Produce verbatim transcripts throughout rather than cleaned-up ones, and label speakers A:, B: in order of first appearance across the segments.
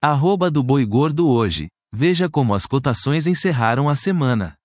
A: Arroba do boi gordo hoje. Veja como as cotações encerraram a semana.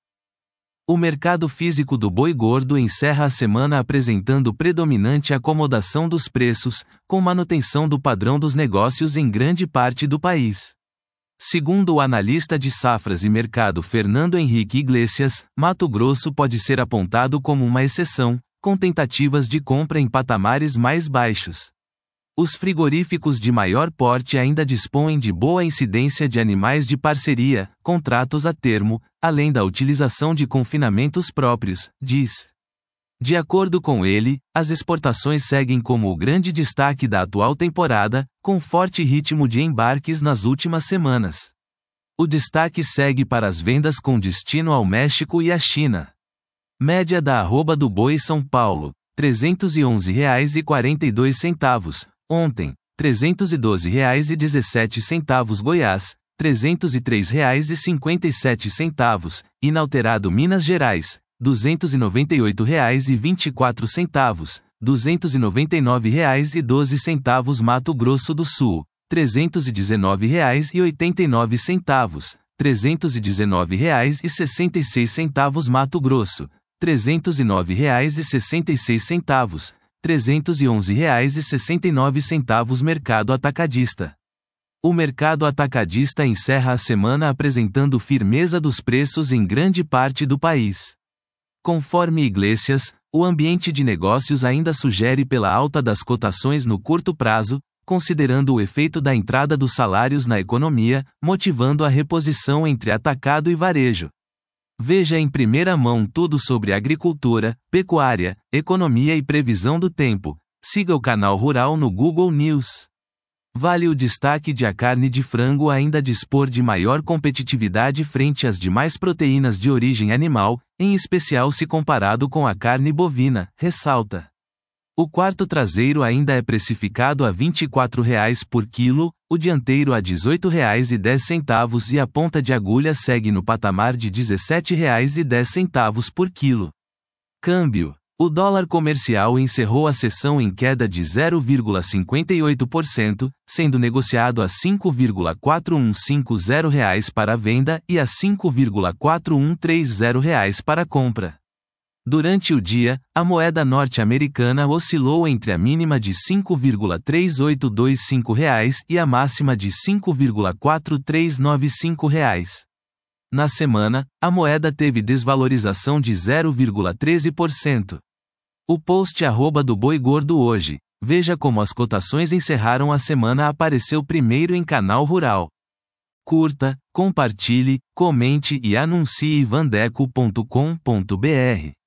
A: O mercado físico do boi gordo encerra a semana apresentando predominante acomodação dos preços, com manutenção do padrão dos negócios em grande parte do país. Segundo o analista de safras e mercado Fernando Henrique Iglesias, Mato Grosso pode ser apontado como uma exceção, com tentativas de compra em patamares mais baixos. Os frigoríficos de maior porte ainda dispõem de boa incidência de animais de parceria, contratos a termo, além da utilização de confinamentos próprios, diz. De acordo com ele, as exportações seguem como o grande destaque da atual temporada, com forte ritmo de embarques nas últimas semanas. O destaque segue para as vendas com destino ao México e à China. Média da arroba do boi São Paulo, trezentos e onze reais e quarenta e dois centavos. Ontem, trezentos e doze reais e dezessete centavos Goiás, trezentos e três reais e cinquenta e sete centavos, inalterado Minas Gerais, duzentos e noventa e oito reais e vinte e quatro centavos, duzentos e noventa e nove reais e doze centavos Mato Grosso do Sul, trezentos e dezenove reais e oitenta e nove centavos, trezentos e dezenove reais e sessenta e seis centavos Mato Grosso, trezentos e nove reais e sessenta e seis centavos, trezentos e onze reais e sessenta e nove centavos Mercado Atacadista. O mercado atacadista encerra a semana apresentando firmeza dos preços em grande parte do país. Conforme Iglesias, o ambiente de negócios ainda sugere pela alta das cotações no curto prazo, considerando o efeito da entrada dos salários na economia, motivando a reposição entre atacado e varejo. Veja em primeira mão tudo sobre agricultura, pecuária, economia e previsão do tempo. Siga o canal Rural no Google News. Vale o destaque de a carne de frango ainda dispor de maior competitividade frente às demais proteínas de origem animal, em especial se comparado com a carne bovina, ressalta. O quarto traseiro ainda é precificado a vinte e quatro reais por quilo, o dianteiro a dezoito reais e dez centavos e a ponta de agulha segue no patamar de dezessete reais e dez centavos por quilo. Câmbio. O dólar comercial encerrou a sessão em queda de zero vírgula cinquenta e oito por cento, sendo negociado a cinco vírgula quatro um cinco zero reais para a venda e a cinco vírgula quatro um três zero reais para a compra. Durante o dia, a moeda norte-americana oscilou entre a mínima de cinco vírgula três oito dois cinco reais e a máxima de cinco vírgula quatro três nove cinco reais. Na semana, a moeda teve desvalorização de zero vírgula treze por cento. O post arroba do boi gordo hoje. Veja como as cotações encerraram a semana apareceu primeiro em canal Rural. Curta, compartilhe, comente e anuncie vandeco ponto com ponto br.